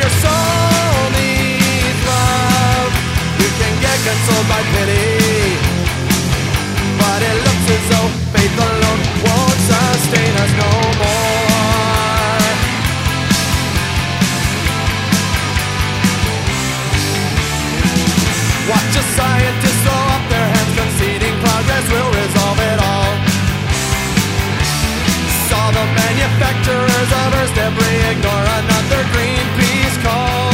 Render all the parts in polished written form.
your soul needs love, you can get consoled by pity. But it looks as though faith alone won't sustain us no more. Watch a scientist throw up their hands, conceding progress will resolve it all. Saw the manufacturers of Earth's debris ignore another Greenpeace call.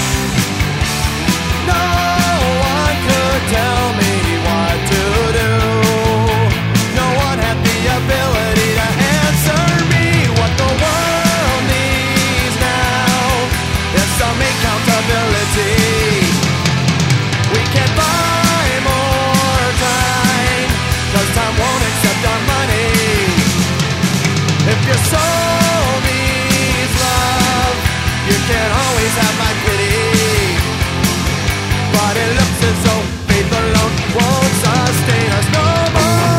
No one could tell me what to do. No one had the ability to answer me. What the world needs now is some accountability. We can't buy more time, 'cause time won't accept our money. If your soul needs love, you can't always have my pity. But it looks as though faith alone won't sustain us no more.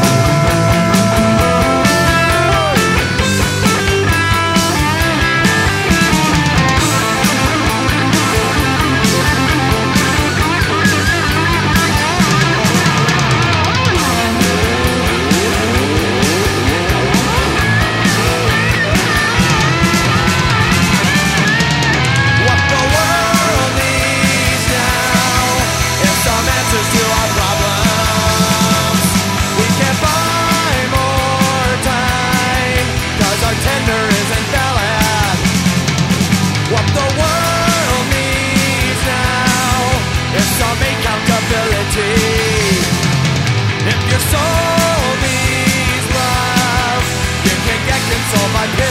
What the world needs now is some answers to our problems. We can't buy more time, 'cause our tender isn't valid. What the world needs now is some accountability. If your soul needs love, you can get consoled by pity.